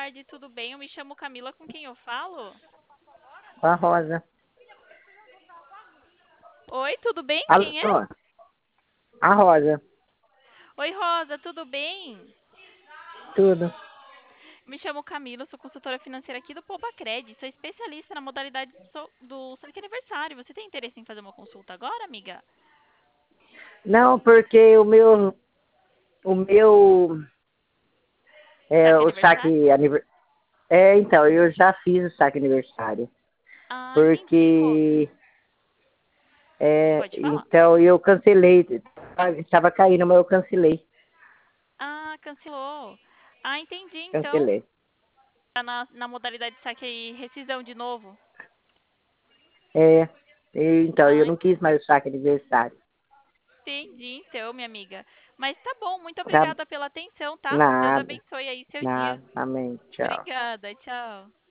tarde, tudo bem? Eu me chamo Camila, com quem eu falo? Com a Rosa. Oi, tudo bem? Quem é? Alô? A Rosa. Oi, Rosa, tudo bem? Tudo. Me chamo Camila, sou consultora financeira aqui do Cred. Sou especialista na modalidade do saque aniversário. Você tem interesse em fazer uma consulta agora, amiga? Não, porque o meu, Saque o aniversário? saque aniversário. Então, eu já fiz o saque aniversário. Ah, entendi, Rosa. Porque, Pode falar. então, eu cancelei. Estava caindo, mas eu cancelei. Ah, cancelou. Ah, entendi, então. Cancelei. Tá na modalidade de saque aí, rescisão de novo. É, então, eu Ah, não quis mais o saque aniversário. entendi, então, minha amiga. Mas tá bom, muito Tá? obrigada pela atenção, tá? Deus Nada, abençoe aí seu dia. nada. Amém. Tchau. Obrigada, tchau.